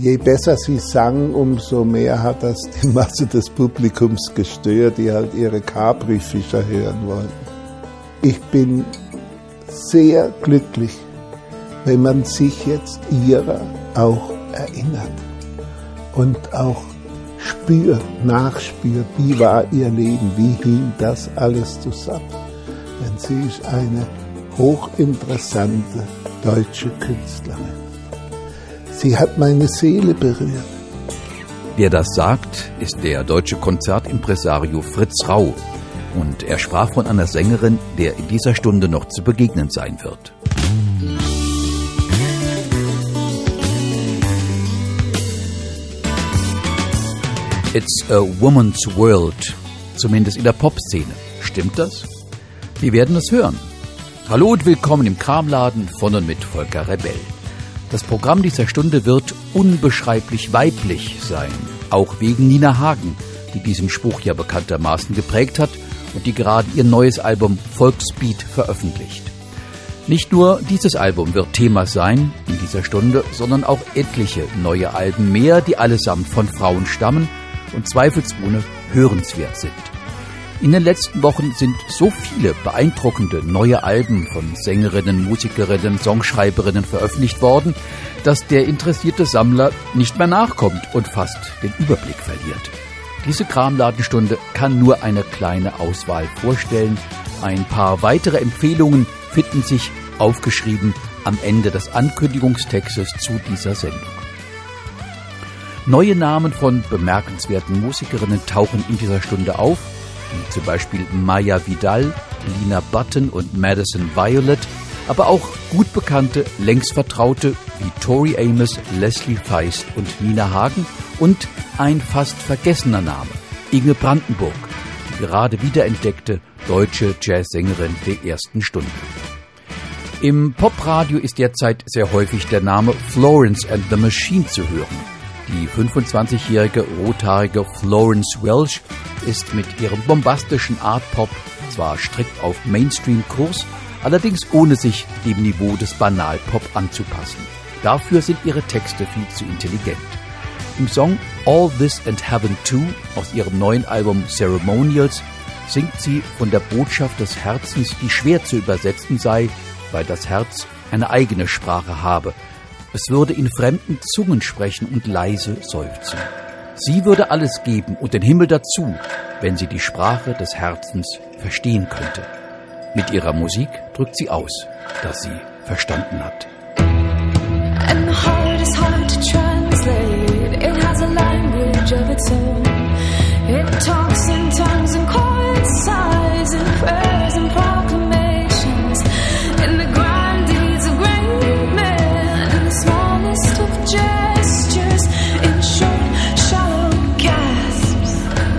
Je besser sie sang, umso mehr hat das die Masse des Publikums gestört, die halt ihre Capri-Fischer hören wollten. Ich bin sehr glücklich, wenn man sich jetzt ihrer auch erinnert und auch nachspürt, wie war ihr Leben, wie hing das alles zusammen. Denn sie ist eine hochinteressante deutsche Künstlerin. Sie hat meine Seele berührt. Wer das sagt, ist der deutsche Konzertimpresario Fritz Rau. Und er sprach von einer Sängerin, der in dieser Stunde noch zu begegnen sein wird. It's a woman's world, zumindest in der Popszene. Stimmt das? Wir werden es hören. Hallo und willkommen im Kramladen von und mit Volker Rebell. Das Programm dieser Stunde wird unbeschreiblich weiblich sein, auch wegen Nina Hagen, die diesen Spruch ja bekanntermaßen geprägt hat und die gerade ihr neues Album Volksbeat veröffentlicht. Nicht nur dieses Album wird Thema sein in dieser Stunde, sondern auch etliche neue Alben mehr, die allesamt von Frauen stammen und zweifelsohne hörenswert sind. In den letzten Wochen sind so viele beeindruckende neue Alben von Sängerinnen, Musikerinnen, Songschreiberinnen veröffentlicht worden, dass der interessierte Sammler nicht mehr nachkommt und fast den Überblick verliert. Diese Kramladenstunde kann nur eine kleine Auswahl vorstellen. Ein paar weitere Empfehlungen finden sich aufgeschrieben am Ende des Ankündigungstextes zu dieser Sendung. Neue Namen von bemerkenswerten Musikerinnen tauchen in dieser Stunde auf, wie zum Beispiel Maya Vidal, Lina Button und Madison Violet, aber auch gut bekannte, längst vertraute wie Tori Amos, Leslie Feist und Nina Hagen und ein fast vergessener Name, Inge Brandenburg, die gerade wiederentdeckte deutsche Jazzsängerin der ersten Stunde. Im Popradio ist derzeit sehr häufig der Name Florence and the Machine zu hören. Die 25-jährige rothaarige Florence Welch ist mit ihrem bombastischen Art-Pop zwar strikt auf Mainstream-Kurs, allerdings ohne sich dem Niveau des Banal-Pop anzupassen. Dafür sind ihre Texte viel zu intelligent. Im Song All This and Heaven Too aus ihrem neuen Album Ceremonials singt sie von der Botschaft des Herzens, die schwer zu übersetzen sei, weil das Herz eine eigene Sprache habe. Es würde in fremden Zungen sprechen und leise seufzen. Sie würde alles geben und den Himmel dazu, wenn sie die Sprache des Herzens verstehen könnte. Mit ihrer Musik drückt sie aus, dass sie verstanden hat. And the heart is hard to translate. It has a language of its own. It talks in tongues and chords, sighs and prayers and proclamations. In the grand deeds of great men, in the smallest of gestures, in short, shallow gasps.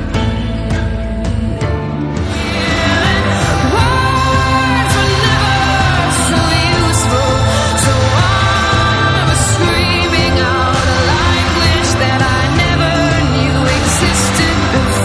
Words were never so useful, so I was screaming out a language that I never knew existed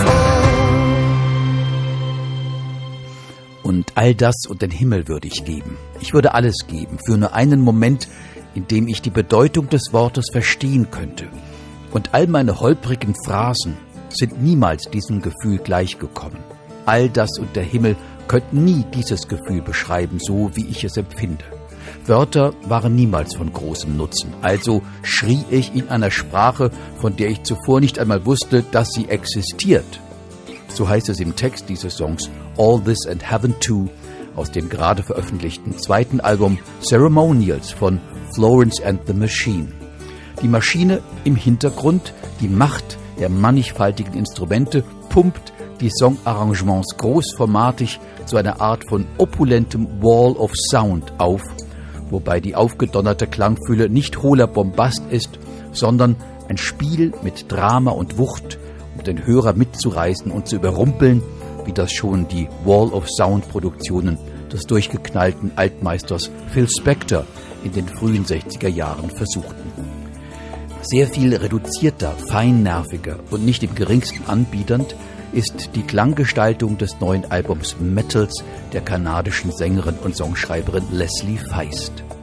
before. Und all das und den Himmel würde ich geben. Ich würde alles geben für nur einen Moment, in dem ich die Bedeutung des Wortes verstehen könnte. Und all meine holprigen Phrasen sind niemals diesem Gefühl gleichgekommen. All das und der Himmel könnten nie dieses Gefühl beschreiben, so wie ich es empfinde. Wörter waren niemals von großem Nutzen, also schrie ich in einer Sprache, von der ich zuvor nicht einmal wusste, dass sie existiert. So heißt es im Text dieses Songs All This and Heaven Too aus dem gerade veröffentlichten zweiten Album Ceremonials von Florence and the Machine. Die Maschine im Hintergrund, die Macht der mannigfaltigen Instrumente pumpt die Songarrangements großformatig zu einer Art von opulentem Wall of Sound auf, wobei die aufgedonnerte Klangfülle nicht hohler Bombast ist, sondern ein Spiel mit Drama und Wucht, um den Hörer mitzureißen und zu überrumpeln, wie das schon die Wall of Sound Produktionen des durchgeknallten Altmeisters Phil Spector in den frühen 60er Jahren versuchten. Sehr viel reduzierter, feinnerviger und nicht im geringsten anbiedernd ist die Klanggestaltung des neuen Albums Metals der kanadischen Sängerin und Songschreiberin Leslie Feist.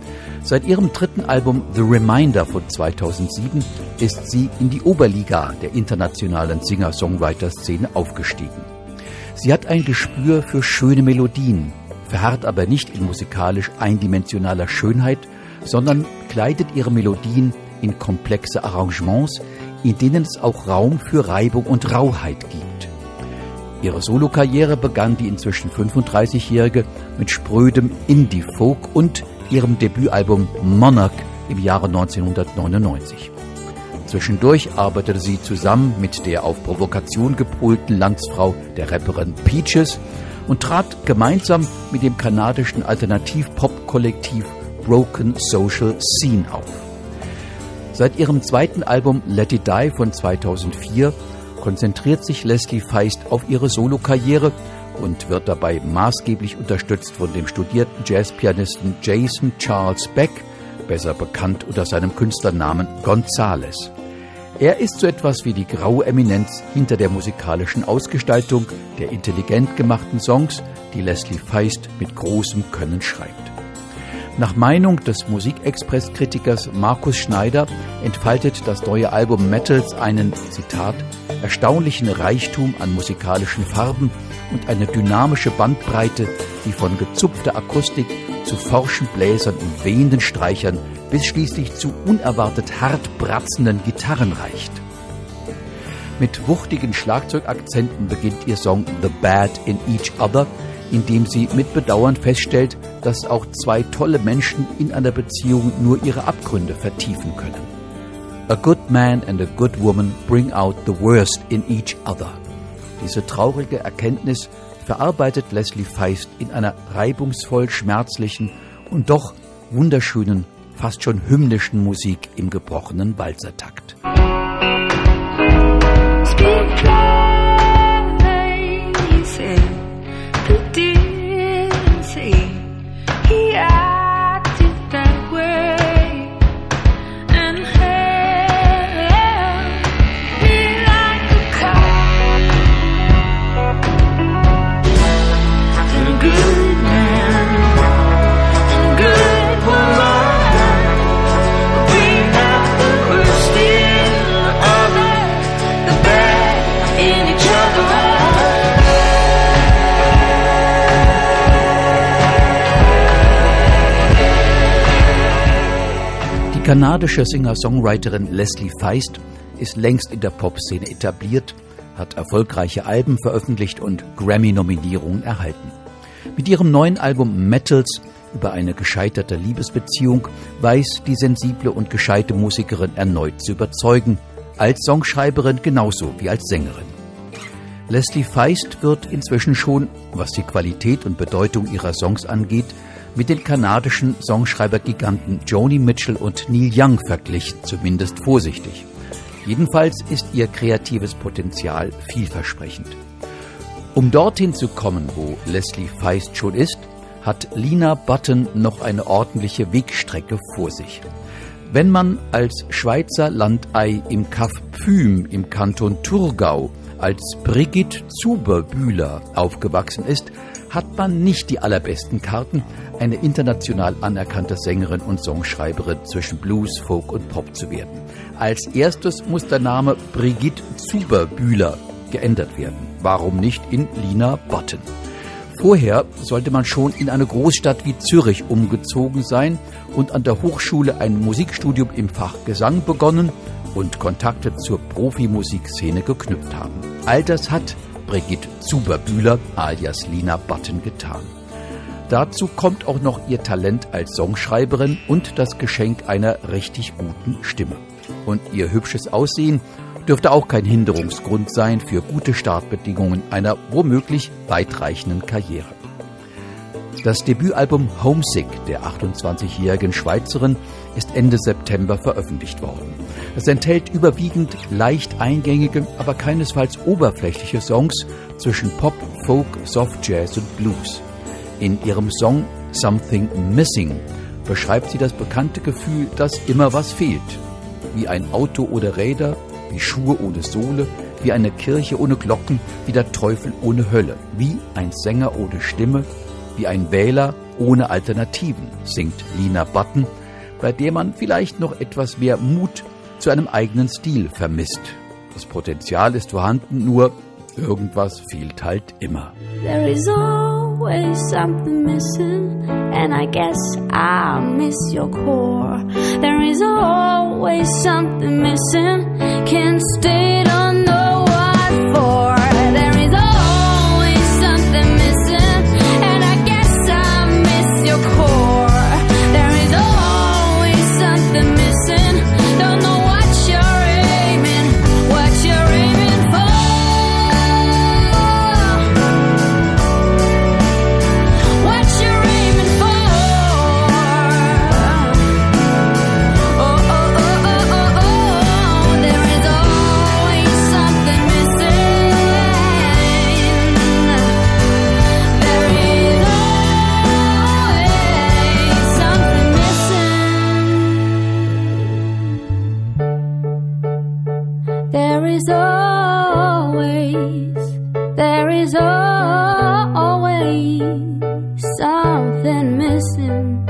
Seit ihrem dritten Album The Reminder von 2007 ist sie in die Oberliga der internationalen Singer-Songwriter-Szene aufgestiegen. Sie hat ein Gespür für schöne Melodien, verharrt aber nicht in musikalisch eindimensionaler Schönheit, sondern kleidet ihre Melodien in komplexe Arrangements, in denen es auch Raum für Reibung und Rauheit gibt. Ihre Solokarriere begann die inzwischen 35-Jährige mit sprödem Indie-Folk und ihrem Debütalbum Monarch im Jahre 1999. Zwischendurch arbeitete sie zusammen mit der auf Provokation gepolten Landsfrau der Rapperin Peaches und trat gemeinsam mit dem kanadischen Alternativ-Pop-Kollektiv Broken Social Scene auf. Seit ihrem zweiten Album Let It Die von 2004 konzentriert sich Leslie Feist auf ihre Solokarriere und wird dabei maßgeblich unterstützt von dem studierten Jazzpianisten Jason Charles Beck, besser bekannt unter seinem Künstlernamen Gonzales. Er ist so etwas wie die graue Eminenz hinter der musikalischen Ausgestaltung der intelligent gemachten Songs, die Leslie Feist mit großem Können schreibt. Nach Meinung des Musikexpress-Kritikers Markus Schneider entfaltet das neue Album Metals einen, Zitat, erstaunlichen Reichtum an musikalischen Farben und eine dynamische Bandbreite, die von gezupfter Akustik zu forschen Bläsern und wehenden Streichern bis schließlich zu unerwartet hart bratzenden Gitarren reicht. Mit wuchtigen Schlagzeugakzenten beginnt ihr Song The Bad in Each Other, in dem sie mit Bedauern feststellt, dass auch zwei tolle Menschen in einer Beziehung nur ihre Abgründe vertiefen können. A good man and a good woman bring out the worst in each other. Diese traurige Erkenntnis verarbeitet Leslie Feist in einer reibungsvoll schmerzlichen und doch wunderschönen, fast schon hymnischen Musik im gebrochenen Walzertakt. Die kanadische Singer-Songwriterin Leslie Feist ist längst in der Popszene etabliert, hat erfolgreiche Alben veröffentlicht und Grammy-Nominierungen erhalten. Mit ihrem neuen Album Metals über eine gescheiterte Liebesbeziehung weiß die sensible und gescheite Musikerin erneut zu überzeugen, als Songschreiberin genauso wie als Sängerin. Leslie Feist wird inzwischen schon, was die Qualität und Bedeutung ihrer Songs angeht, mit den kanadischen Songschreibergiganten Joni Mitchell und Neil Young verglichen, zumindest vorsichtig. Jedenfalls ist ihr kreatives Potenzial vielversprechend. Um dorthin zu kommen, wo Leslie Feist schon ist, hat Lina Button noch eine ordentliche Wegstrecke vor sich. Wenn man als Schweizer Landei im Kaff Pfüm im Kanton Thurgau als Brigitte Zuberbühler aufgewachsen ist, hat man nicht die allerbesten Karten, eine international anerkannte Sängerin und Songschreiberin zwischen Blues, Folk und Pop zu werden. Als erstes muss der Name Brigitte Zuberbühler geändert werden. Warum nicht in Lina Button? Vorher sollte man schon in eine Großstadt wie Zürich umgezogen sein und an der Hochschule ein Musikstudium im Fach Gesang begonnen und Kontakte zur Profimusikszene geknüpft haben. All das hat Brigitte Zuberbühler alias Lina Button getan. Dazu kommt auch noch ihr Talent als Songschreiberin und das Geschenk einer richtig guten Stimme. Und ihr hübsches Aussehen dürfte auch kein Hinderungsgrund sein für gute Startbedingungen einer womöglich weitreichenden Karriere. Das Debütalbum Homesick der 28-jährigen Schweizerin ist Ende September veröffentlicht worden. Es enthält überwiegend leicht eingängige, aber keinesfalls oberflächliche Songs zwischen Pop, Folk, Soft Jazz und Blues. In ihrem Song Something Missing beschreibt sie das bekannte Gefühl, dass immer was fehlt. Wie ein Auto ohne Räder, wie Schuhe ohne Sohle, wie eine Kirche ohne Glocken, wie der Teufel ohne Hölle, wie ein Sänger ohne Stimme, wie ein Wähler ohne Alternativen, singt Lina Button, bei der man vielleicht noch etwas mehr Mut zu einem eigenen Stil vermisst. Das Potenzial ist vorhanden, nur irgendwas fehlt halt immer. There is always something missing, and I guess I miss your core. There is always something missing, can't stay, don't know what for. There is always something missing, and I guess I miss your core. There is always something missing, don't know what you're aiming for. There is always something missing.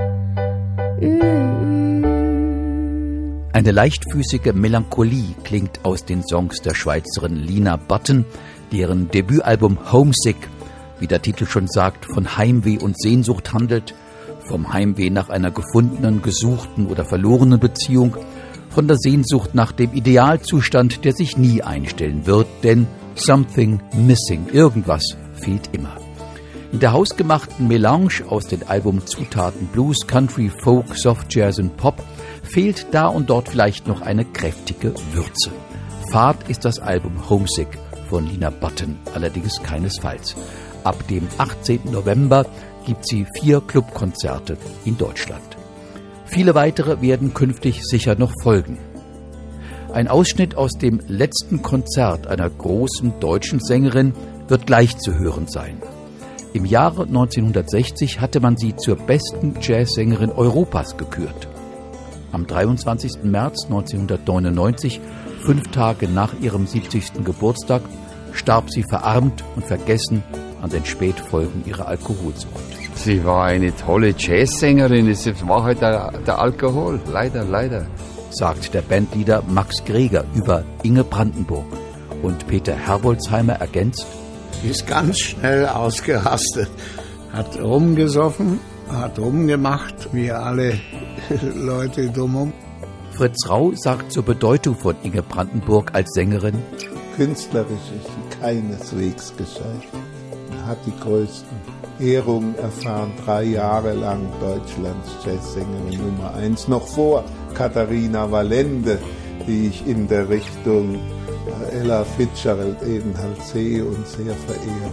Eine leichtfüßige Melancholie klingt aus den Songs der Schweizerin Lina Button, deren Debütalbum Homesick, wie der Titel schon sagt, von Heimweh und Sehnsucht handelt, vom Heimweh nach einer gefundenen, gesuchten oder verlorenen Beziehung, von der Sehnsucht nach dem Idealzustand, der sich nie einstellen wird, denn something missing, irgendwas fehlt immer. In der hausgemachten Melange aus den Albumzutaten Blues, Country, Folk, Soft Jazz und Pop fehlt da und dort vielleicht noch eine kräftige Würze. Fad ist das Album Homesick von Lina Button, allerdings keinesfalls. Ab dem 18. November gibt sie 4 Clubkonzerte in Deutschland. Viele weitere werden künftig sicher noch folgen. Ein Ausschnitt aus dem letzten Konzert einer großen deutschen Sängerin wird gleich zu hören sein. Im Jahre 1960 hatte man sie zur besten Jazzsängerin Europas gekürt. Am 23. März 1999, 5 Tage nach ihrem 70. Geburtstag, starb sie verarmt und vergessen an den Spätfolgen ihrer Alkoholsucht. Sie war eine tolle Jazzsängerin, es war halt der Alkohol, leider. Sagt der Bandleader Max Greger über Inge Brandenburg. Und Peter Herbolzheimer ergänzt: Sie ist ganz schnell ausgerastet, hat rumgesoffen, hat rumgemacht, wie alle Leute drumherum. Fritz Rau sagt zur Bedeutung von Inge Brandenburg als Sängerin: Künstlerisch ist sie keineswegs gescheitert. Hat die größten Ehrungen erfahren, 3 Jahre lang Deutschlands Jazzsängerin Nummer 1, noch vor Katharina Valente, die ich in der Richtung Ella Fitzgerald eben halt sehe und sehr verehre.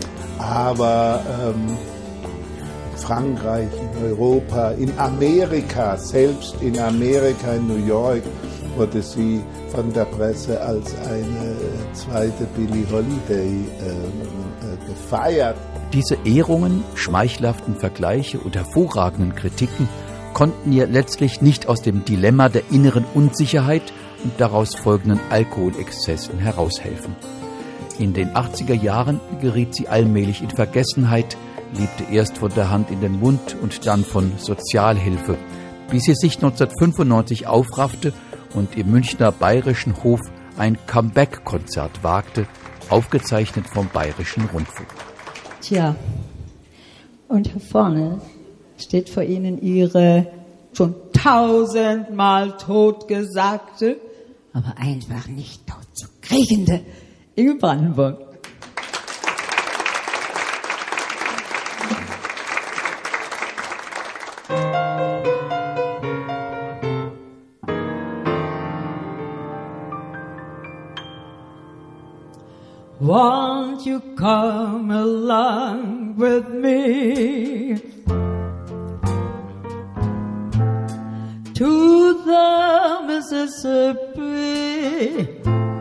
Aber in Frankreich, in Europa, in Amerika, selbst in Amerika, in New York, wurde sie von der Presse als eine zweite Billie Holiday gefeiert. Diese Ehrungen, schmeichelhaften Vergleiche und hervorragenden Kritiken konnten ihr letztlich nicht aus dem Dilemma der inneren Unsicherheit und daraus folgenden Alkoholexzessen heraushelfen. In den 80er Jahren geriet sie allmählich in Vergessenheit, lebte erst von der Hand in den Mund und dann von Sozialhilfe, bis sie sich 1995 aufraffte und im Münchner Bayerischen Hof ein Comeback-Konzert wagte, aufgezeichnet vom Bayerischen Rundfunk. Tja, und hier vorne steht vor Ihnen Ihre schon 1000-mal totgesagte, aber einfach nicht tot zu kriegende Inge Brandenburg. Won't you come along with me to the Mississippi?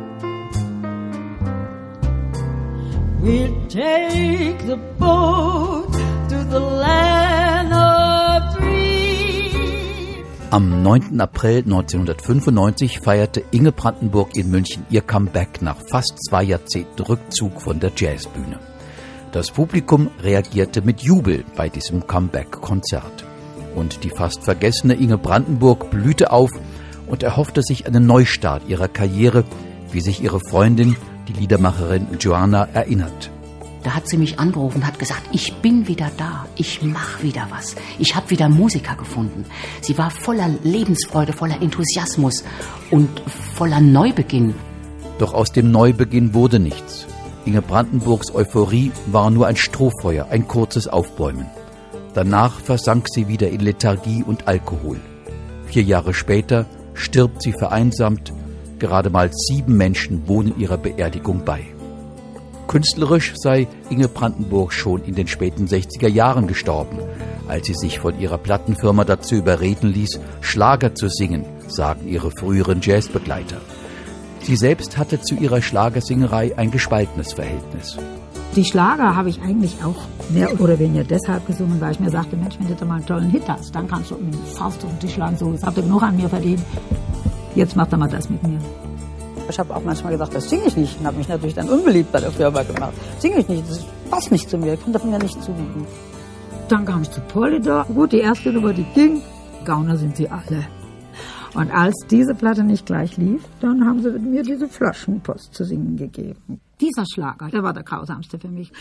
We'll take the boat to the land of dreams. Am 9. April 1995 feierte Inge Brandenburg in München ihr Comeback nach fast 2 Jahrzehnten Rückzug von der Jazzbühne. Das Publikum reagierte mit Jubel bei diesem Comeback-Konzert. Und die fast vergessene Inge Brandenburg blühte auf und erhoffte sich einen Neustart ihrer Karriere, wie sich ihre Freundin, die Liedermacherin Joanna, erinnert. Da hat sie mich angerufen und hat gesagt, ich bin wieder da, ich mache wieder was. Ich habe wieder Musiker gefunden. Sie war voller Lebensfreude, voller Enthusiasmus und voller Neubeginn. Doch aus dem Neubeginn wurde nichts. Inge Brandenburgs Euphorie war nur ein Strohfeuer, ein kurzes Aufbäumen. Danach versank sie wieder in Lethargie und Alkohol. 4 Jahre später stirbt sie vereinsamt. Gerade mal 7 Menschen wohnen ihrer Beerdigung bei. Künstlerisch sei Inge Brandenburg schon in den späten 60er Jahren gestorben, als sie sich von ihrer Plattenfirma dazu überreden ließ, Schlager zu singen, sagen ihre früheren Jazzbegleiter. Sie selbst hatte zu ihrer Schlagersingerei ein gespaltenes Verhältnis. Die Schlager habe ich eigentlich auch mehr oder weniger deshalb gesungen, weil ich mir sagte, Mensch, wenn du da mal einen tollen Hit hast, dann kannst du mit dem Faust auf den Tisch schlagen, so, jetzt habt ihr genug an mir verdient, jetzt macht er mal das mit mir. Ich habe auch manchmal gesagt, das singe ich nicht. Und habe mich natürlich dann unbeliebt bei der Firma gemacht. Singe ich nicht, das passt nicht zu mir, ich kann davon ja nicht zugeben. Dann kam ich zu Polydor. Gut, die erste Nummer, die ging. Gauner sind sie alle. Und als diese Platte nicht gleich lief, dann haben sie mir diese Flaschenpost zu singen gegeben. Dieser Schlager, der war der grausamste für mich.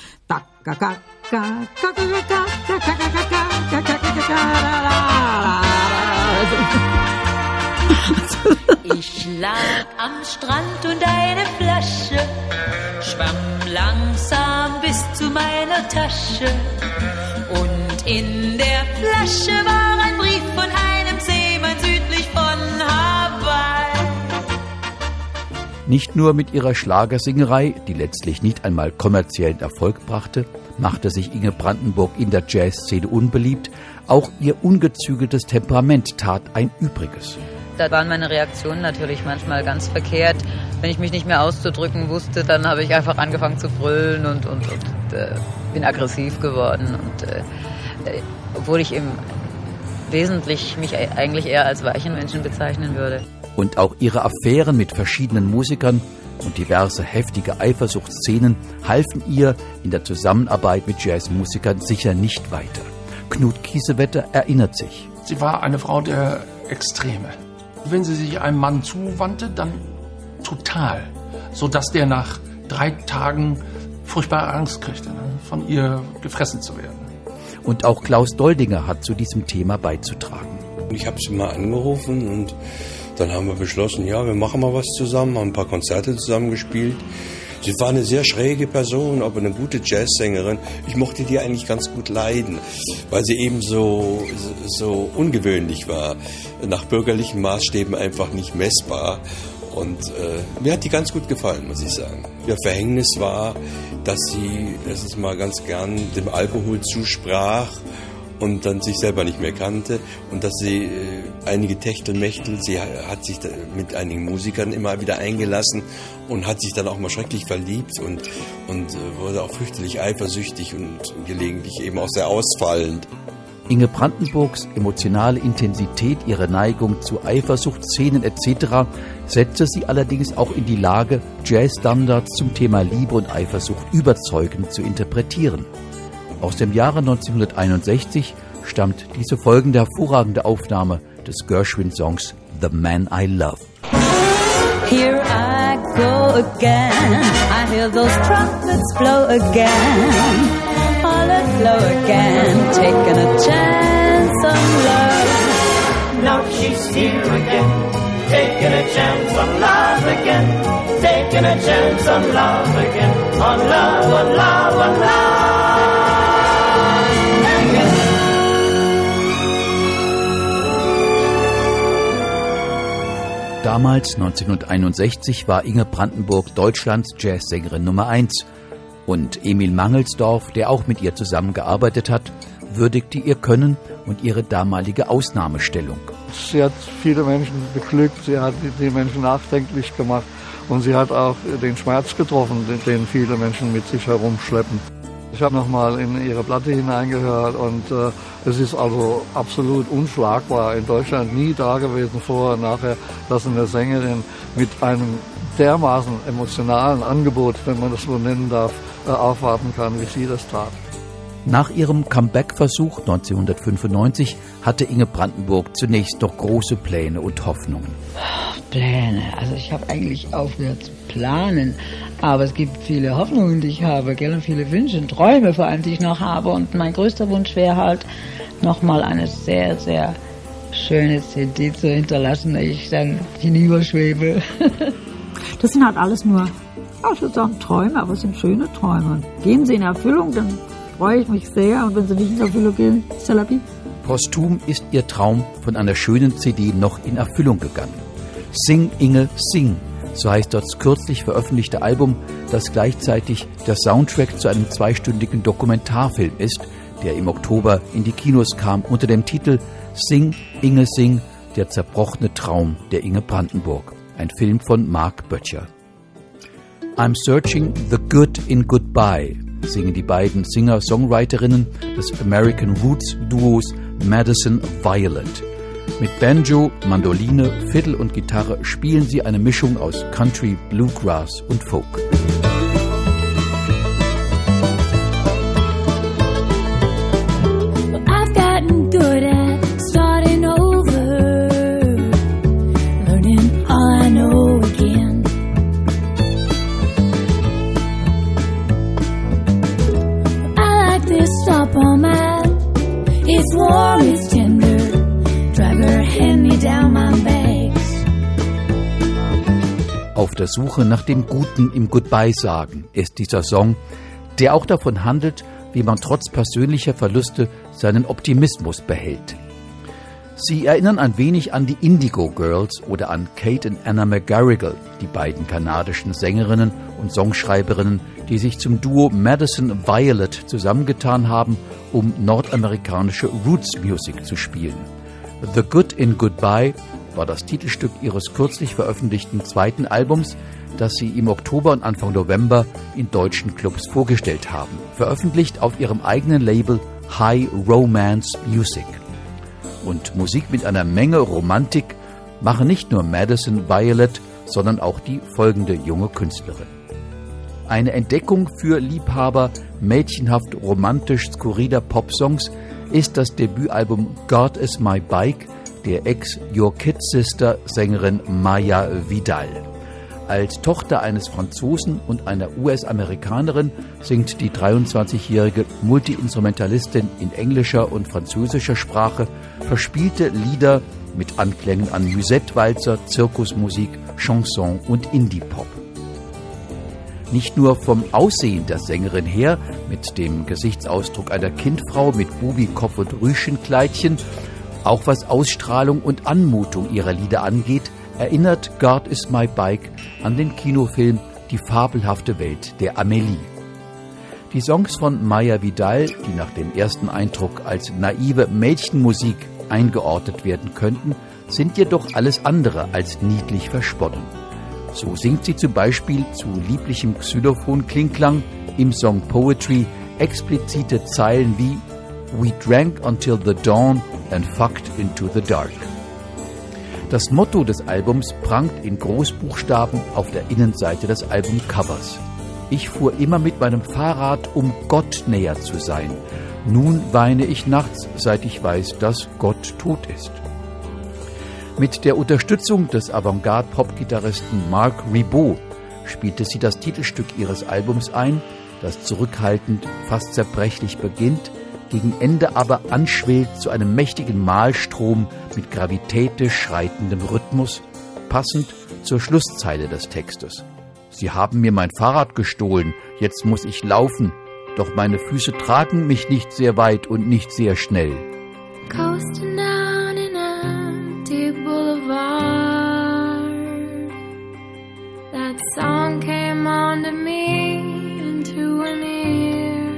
Ich lag am Strand und eine Flasche schwamm langsam bis zu meiner Tasche. Und in der Flasche war ein Brief von einem Seemann südlich von Hawaii. Nicht nur mit ihrer Schlagersingerei, die letztlich nicht einmal kommerziellen Erfolg brachte, machte sich Inge Brandenburg in der Jazzszene unbeliebt, auch ihr ungezügeltes Temperament tat ein Übriges. Da waren meine Reaktionen natürlich manchmal ganz verkehrt. Wenn ich mich nicht mehr auszudrücken wusste, dann habe ich einfach angefangen zu brüllen und bin aggressiv geworden. Und obwohl ich im Wesentlichen mich eigentlich eher als weichen Menschen bezeichnen würde. Und auch ihre Affären mit verschiedenen Musikern und diverse heftige Eifersuchtsszenen halfen ihr in der Zusammenarbeit mit Jazzmusikern sicher nicht weiter. Knut Kiesewetter erinnert sich. Sie war eine Frau der Extreme. Wenn sie sich einem Mann zuwandte, dann total, sodass der nach 3 Tagen furchtbare Angst kriegte, von ihr gefressen zu werden. Und auch Klaus Doldinger hat zu diesem Thema beizutragen. Ich habe sie mal angerufen und dann haben wir beschlossen, ja, wir machen mal was zusammen, haben ein paar Konzerte zusammen gespielt. Sie war eine sehr schräge Person, aber eine gute Jazzsängerin. Ich mochte die eigentlich ganz gut leiden, weil sie eben so ungewöhnlich war. Nach bürgerlichen Maßstäben einfach nicht messbar. Und mir hat die ganz gut gefallen, muss ich sagen. Ihr Verhängnis war, dass sie, das ist mal ganz gern, dem Alkohol zusprach und dann sich selber nicht mehr kannte und dass sie einige Techtelmechtel, sie hat sich mit einigen Musikern immer wieder eingelassen und hat sich dann auch mal schrecklich verliebt und wurde auch fürchterlich eifersüchtig und gelegentlich eben auch sehr ausfallend. Inge Brandenburgs emotionale Intensität, ihre Neigung zu Eifersuchtsszenen etc. setzte sie allerdings auch in die Lage, Jazzstandards zum Thema Liebe und Eifersucht überzeugend zu interpretieren. Aus dem Jahre 1961 stammt diese folgende hervorragende Aufnahme des Gershwin-Songs The Man I Love. Here I go again, I hear those trumpets blow again, all aglow again, taking a chance on love. Now she's here again, taking a chance on love again, taking a chance on love again, on love, on love, on love. Damals, 1961, war Inge Brandenburg Deutschlands Jazzsängerin Nummer 1. Und Emil Mangelsdorf, der auch mit ihr zusammengearbeitet hat, würdigte ihr Können und ihre damalige Ausnahmestellung. Sie hat viele Menschen beglückt, sie hat die Menschen nachdenklich gemacht und sie hat auch den Schmerz getroffen, den viele Menschen mit sich herumschleppen. Ich habe nochmal in ihre Platte hineingehört und es ist also absolut unschlagbar. In Deutschland nie da gewesen vorher und nachher, dass eine Sängerin mit einem dermaßen emotionalen Angebot, wenn man das so nennen darf, aufwarten kann, wie sie das tat. Nach ihrem Comeback-Versuch 1995 hatte Inge Brandenburg zunächst noch große Pläne und Hoffnungen. Pläne? Also ich habe eigentlich aufgehört zu planen, aber es gibt viele Hoffnungen, die ich habe, gell? Und viele Wünsche und Träume vor allem, die ich noch habe. Und mein größter Wunsch wäre halt, nochmal eine sehr, sehr schöne CD zu hinterlassen, die ich dann hinüberschwebe. Das sind halt alles nur, ich würde sagen Träume, aber es sind schöne Träume. Und gehen sie in Erfüllung, dann freue ich mich sehr. Und wenn sie nicht in Erfüllung gehen, c'est la vie. Posthum ist ihr Traum von einer schönen CD noch in Erfüllung gegangen. Sing, Inge, Sing, so heißt das kürzlich veröffentlichte Album, das gleichzeitig der Soundtrack zu einem 2-stündigen Dokumentarfilm ist, der im Oktober in die Kinos kam unter dem Titel Sing, Inge, Sing, der zerbrochene Traum der Inge Brandenburg. Ein Film von Mark Böttcher. I'm searching the good in goodbye, singen die beiden Singer-Songwriterinnen des American Roots-Duos Madison Violet. Mit Banjo, Mandoline, Fiddle und Gitarre spielen sie eine Mischung aus Country, Bluegrass und Folk. I've gotten good at starting over, learning all I know again. I like this supple man, it's warm, it's tender, driver hand me down my bags. Auf der Suche nach dem Guten im Goodbye-Sagen ist dieser Song, der auch davon handelt, wie man trotz persönlicher Verluste seinen Optimismus behält. Sie erinnern ein wenig an die Indigo Girls oder an Kate und Anna McGarrigle, die beiden kanadischen Sängerinnen und Songschreiberinnen, die sich zum Duo Madison Violet zusammengetan haben, um nordamerikanische Roots Music zu spielen. The Good in Goodbye war das Titelstück ihres kürzlich veröffentlichten zweiten Albums, das sie im Oktober und Anfang November in deutschen Clubs vorgestellt haben, veröffentlicht auf ihrem eigenen Label High Romance Music. Und Musik mit einer Menge Romantik machen nicht nur Madison Violet, sondern auch die folgende junge Künstlerin. Eine Entdeckung für Liebhaber mädchenhaft romantisch skurriler Popsongs ist das Debütalbum God is My Bike der Ex-Your Kid Sister Sängerin Maya Vidal. Als Tochter eines Franzosen und einer US-Amerikanerin singt die 23-jährige Multi-Instrumentalistin in englischer und französischer Sprache verspielte Lieder mit Anklängen an Musette-Walzer, Zirkusmusik, Chanson und Indie-Pop. Nicht nur vom Aussehen der Sängerin her, mit dem Gesichtsausdruck einer Kindfrau mit Bubikopf und Rüschenkleidchen, auch was Ausstrahlung und Anmutung ihrer Lieder angeht, erinnert God is My Bike an den Kinofilm Die fabelhafte Welt der Amelie. Die Songs von Maya Vidal, die nach dem ersten Eindruck als naive Mädchenmusik eingeordnet werden könnten, sind jedoch alles andere als niedlich versponnen. So singt sie zum Beispiel zu lieblichem Xylophon-Klingklang im Song Poetry explizite Zeilen wie We drank until the dawn and fucked into the dark. Das Motto des Albums prangt in Großbuchstaben auf der Innenseite des Albumcovers. Ich fuhr immer mit meinem Fahrrad, um Gott näher zu sein. Nun weine ich nachts, seit ich weiß, dass Gott tot ist. Mit der Unterstützung des Avantgarde-Pop-Gitarristen Marc Ribot spielte sie das Titelstück ihres Albums ein, das zurückhaltend, fast zerbrechlich beginnt, gegen Ende aber anschwillt zu einem mächtigen Malstrom mit gravitätisch schreitendem Rhythmus, passend zur Schlusszeile des Textes. Sie haben mir mein Fahrrad gestohlen, jetzt muss ich laufen, doch meine Füße tragen mich nicht sehr weit und nicht sehr schnell. Coasting down an empty boulevard, that song came on to me into an ear.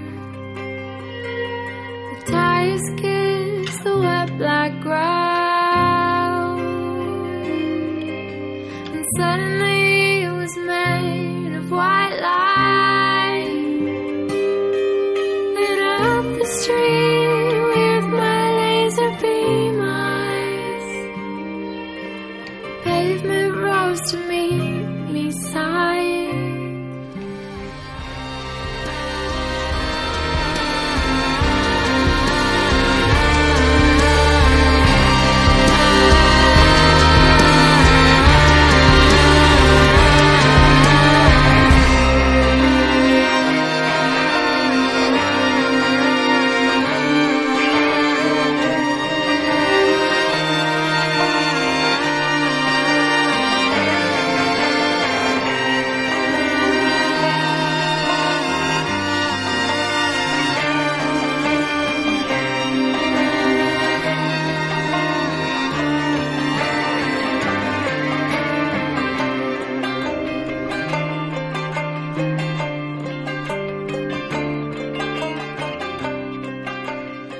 The tires kiss the wet black ground, and suddenly it was made of white light, lit up the street with my laser beam eyes. Pavement rose to meet me sighing.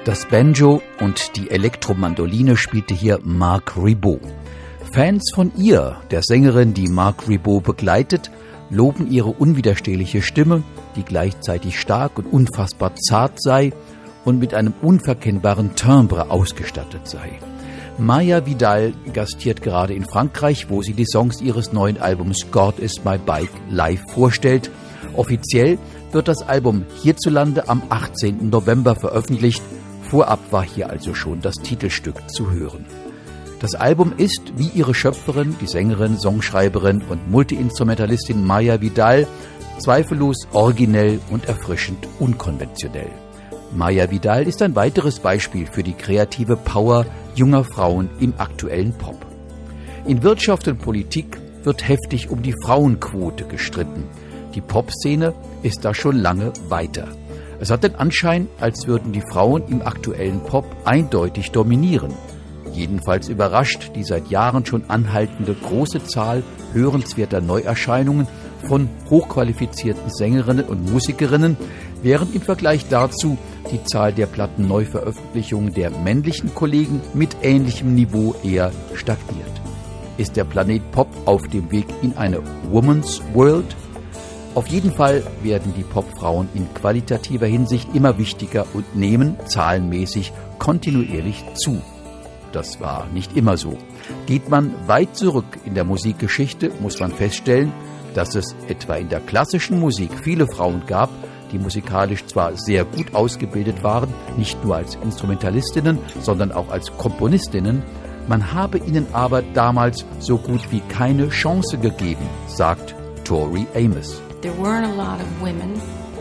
Das Banjo und die Elektromandoline spielte hier Marc Ribot. Fans von ihr, der Sängerin, die Marc Ribot begleitet, loben ihre unwiderstehliche Stimme, die gleichzeitig stark und unfassbar zart sei und mit einem unverkennbaren Timbre ausgestattet sei. Maya Vidal gastiert gerade in Frankreich, wo sie die Songs ihres neuen Albums God is my Bike live vorstellt. Offiziell wird das Album hierzulande am 18. November veröffentlicht. Vorab war hier also schon das Titelstück zu hören. Das Album ist, wie ihre Schöpferin, die Sängerin, Songschreiberin und Multiinstrumentalistin Maya Vidal, zweifellos originell und erfrischend unkonventionell. Maya Vidal ist ein weiteres Beispiel für die kreative Power junger Frauen im aktuellen Pop. In Wirtschaft und Politik wird heftig um die Frauenquote gestritten. Die Popszene ist da schon lange weiter. Es hat den Anschein, als würden die Frauen im aktuellen Pop eindeutig dominieren. Jedenfalls überrascht die seit Jahren schon anhaltende große Zahl hörenswerter Neuerscheinungen von hochqualifizierten Sängerinnen und Musikerinnen, während im Vergleich dazu die Zahl der Plattenneuveröffentlichungen der männlichen Kollegen mit ähnlichem Niveau eher stagniert. Ist der Planet Pop auf dem Weg in eine Woman's World? Auf jeden Fall werden die Popfrauen in qualitativer Hinsicht immer wichtiger und nehmen zahlenmäßig kontinuierlich zu. Das war nicht immer so. Geht man weit zurück in der Musikgeschichte, muss man feststellen, dass es etwa in der klassischen Musik viele Frauen gab, die musikalisch zwar sehr gut ausgebildet waren, nicht nur als Instrumentalistinnen, sondern auch als Komponistinnen, man habe ihnen aber damals so gut wie keine Chance gegeben, sagt Tori Amos. There weren't a lot of women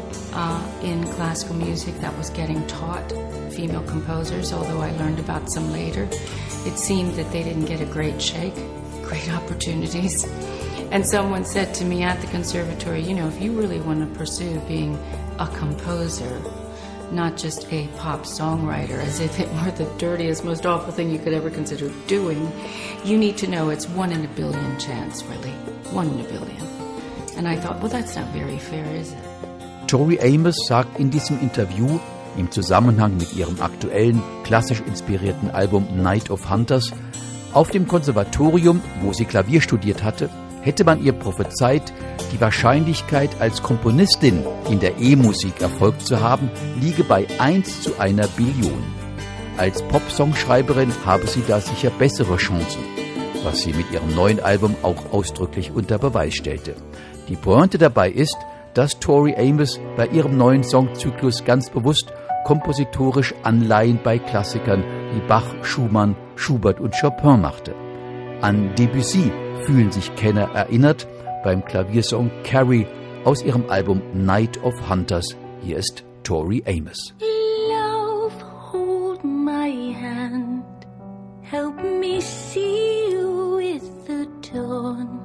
in classical music that was getting taught, female composers, although I learned about some later. It seemed that they didn't get a great shake, great opportunities. And someone said to me at the conservatory, you know, if you really want to pursue being a composer, not just a pop songwriter, as if it were the dirtiest, most awful thing you could ever consider doing, you need to know it's 1 in a billion chance, really. 1 in a billion. And I thought, well, that's not very fair, is it? Tori Amos sagt in diesem Interview, im Zusammenhang mit ihrem aktuellen, klassisch inspirierten Album Night of Hunters, auf dem Konservatorium, wo sie Klavier studiert hatte, hätte man ihr prophezeit, die Wahrscheinlichkeit, als Komponistin in der E-Musik Erfolg zu haben, liege bei 1 zu 1 Billion. Als Pop-Songschreiberin habe sie da sicher bessere Chancen, was sie mit ihrem neuen Album auch ausdrücklich unter Beweis stellte. Die Pointe dabei ist, dass Tori Amos bei ihrem neuen Songzyklus ganz bewusst kompositorisch Anleihen bei Klassikern wie Bach, Schumann, Schubert und Chopin machte. An Debussy fühlen sich Kenner erinnert beim Klaviersong Carrie aus ihrem Album Night of Hunters. Hier ist Tori Amos. Love, hold my hand, help me see with the dawn,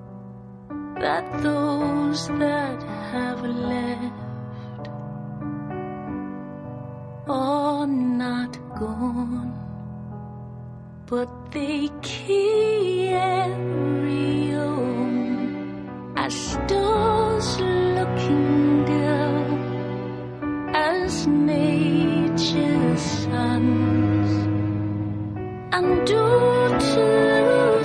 that those that have left are not gone, but they carry on as stars looking down, as nature's sons and daughters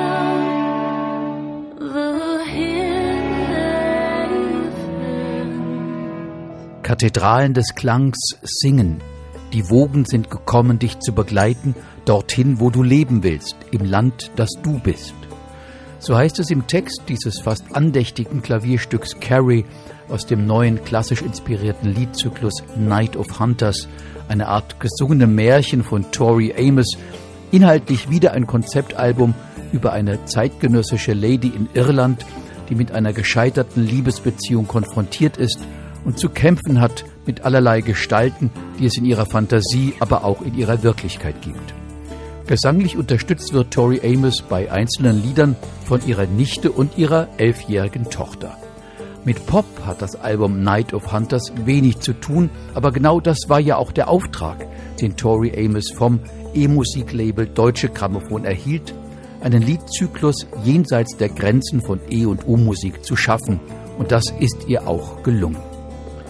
sound the hymn they found. Kathedralen des Klangs singen. Die Wogen sind gekommen, dich zu begleiten, dorthin, wo du leben willst, im Land, das du bist. So heißt es im Text dieses fast andächtigen Klavierstücks Carrie aus dem neuen klassisch inspirierten Liedzyklus Night of Hunters, eine Art gesungenem Märchen von Tori Amos, inhaltlich wieder ein Konzeptalbum über eine zeitgenössische Lady in Irland, die mit einer gescheiterten Liebesbeziehung konfrontiert ist und zu kämpfen hat mit allerlei Gestalten, die es in ihrer Fantasie, aber auch in ihrer Wirklichkeit gibt. Gesanglich unterstützt wird Tori Amos bei einzelnen Liedern von ihrer Nichte und ihrer 11-jährigen Tochter. Mit Pop hat das Album Night of Hunters wenig zu tun, aber genau das war ja auch der Auftrag, den Tori Amos vom E-Musiklabel Deutsche Grammophon erhielt, einen Liedzyklus jenseits der Grenzen von E- und U-Musik zu schaffen. Und das ist ihr auch gelungen.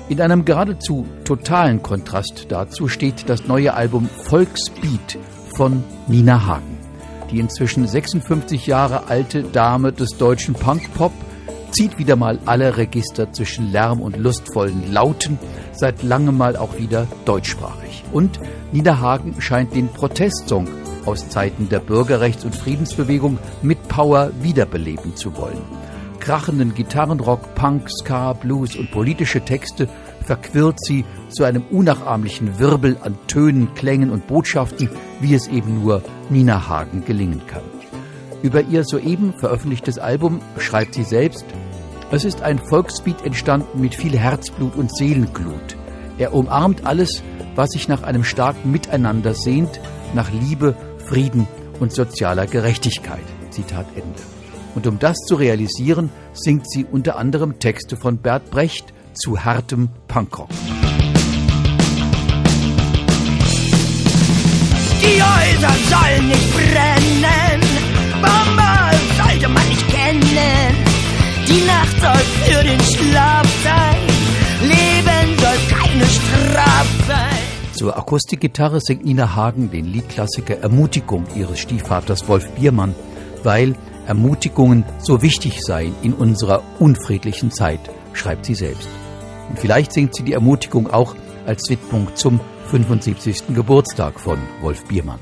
In einem geradezu totalen Kontrast dazu steht das neue Album Volksbeat von Nina Hagen. Die inzwischen 56 Jahre alte Dame des deutschen Punkpop zieht wieder mal alle Register zwischen Lärm und lustvollen Lauten, seit langem mal auch wieder deutschsprachig. Und Nina Hagen scheint den Protestsong aus Zeiten der Bürgerrechts- und Friedensbewegung mit Power wiederbeleben zu wollen. Krachenden Gitarrenrock, Punk, Ska, Blues und politische Texte verquirlt sie zu einem unnachahmlichen Wirbel an Tönen, Klängen und Botschaften, wie es eben nur Nina Hagen gelingen kann. Über ihr soeben veröffentlichtes Album schreibt sie selbst: Es ist ein Volksbeat entstanden mit viel Herzblut und Seelenglut. Er umarmt alles, was sich nach einem starken Miteinander sehnt, nach Liebe, Frieden und sozialer Gerechtigkeit. Zitat Ende. Und um das zu realisieren, singt sie unter anderem Texte von Bert Brecht zu hartem Punkrock. Die Häuser sollen nicht brennen, Bomber sollte man nicht kennen. Die Nacht soll für den Schlaf sein, Leben soll keine Strafe sein. Zur Akustikgitarre singt Nina Hagen den Liedklassiker Ermutigung ihres Stiefvaters Wolf Biermann, weil Ermutigungen so wichtig seien in unserer unfriedlichen Zeit, schreibt sie selbst. Und vielleicht singt sie die Ermutigung auch als Widmung zum 75. Geburtstag von Wolf Biermann.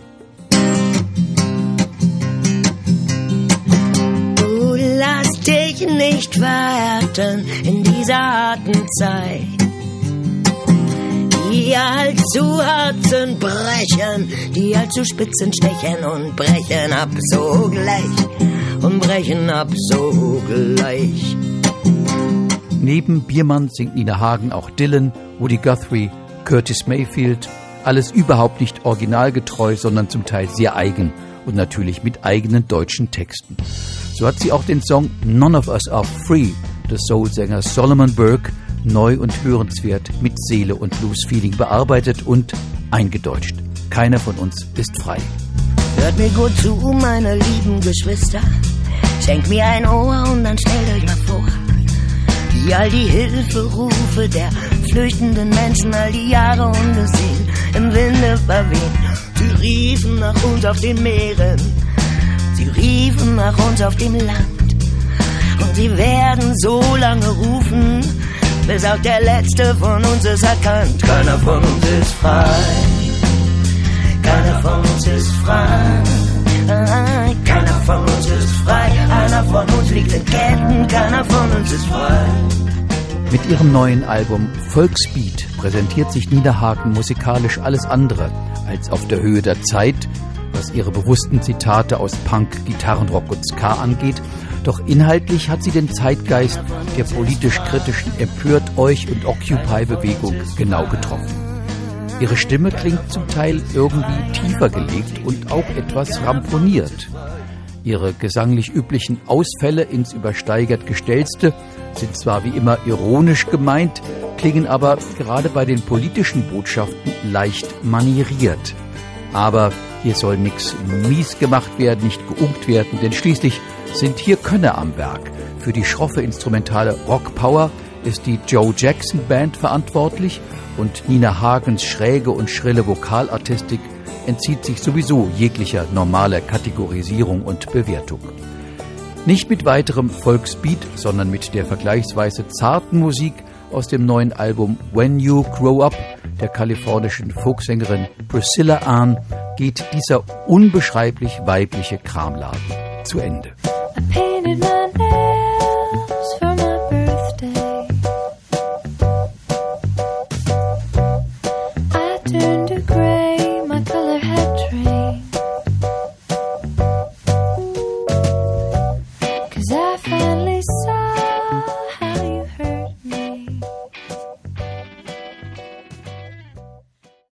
Du lass dich nicht verhärten in dieser harten Zeit. Die allzu Herzen brechen, die allzu Spitzen stechen und brechen ab sogleich. Und brechen ab sogleich. Neben Biermann singt Nina Hagen auch Dylan, Woody Guthrie, Curtis Mayfield. Alles überhaupt nicht originalgetreu, sondern zum Teil sehr eigen und natürlich mit eigenen deutschen Texten. So hat sie auch den Song None of Us Are Free des Soulsängers Solomon Burke neu und hörenswert mit Seele und Blues-Feeling bearbeitet und eingedeutscht. Keiner von uns ist frei. Hört mir gut zu, meine lieben Geschwister. Schenkt mir ein Ohr und dann stellt euch mal vor, wie all die Hilferufe der flüchtenden Menschen all die Jahre ungesehen im Winde verwehen. Sie riefen nach uns auf den Meeren, sie riefen nach uns auf dem Land. Und sie werden so lange rufen, bis auch der Letzte von uns es erkannt. Keiner von uns ist frei. Keiner von uns ist frei. Keiner von uns ist frei. Einer von uns liegt in Ketten. Keiner von uns ist frei. Mit ihrem neuen Album Volksbeat präsentiert sich Nina Hagen musikalisch alles andere als auf der Höhe der Zeit, was ihre bewussten Zitate aus Punk, Gitarrenrock und Ska angeht. Doch inhaltlich hat sie den Zeitgeist der politisch-kritischen Empört euch und Occupy-Bewegung genau getroffen. Ihre Stimme klingt zum Teil irgendwie tiefer gelegt und auch etwas ramponiert. Ihre gesanglich üblichen Ausfälle ins übersteigert Gestellste sind zwar wie immer ironisch gemeint, klingen aber gerade bei den politischen Botschaften leicht manieriert. Aber hier soll nichts mies gemacht werden, nicht geunkt werden, denn schließlich sind hier Könner am Werk. Für die schroffe instrumentale Rock-Power ist die Joe Jackson Band verantwortlich und Nina Hagens schräge und schrille Vokalartistik entzieht sich sowieso jeglicher normaler Kategorisierung und Bewertung. Nicht mit weiterem Volksbeat, sondern mit der vergleichsweise zarten Musik aus dem neuen Album When You Grow Up der kalifornischen Folksängerin Priscilla Ahn geht dieser unbeschreiblich weibliche Kramladen zu Ende. I painted my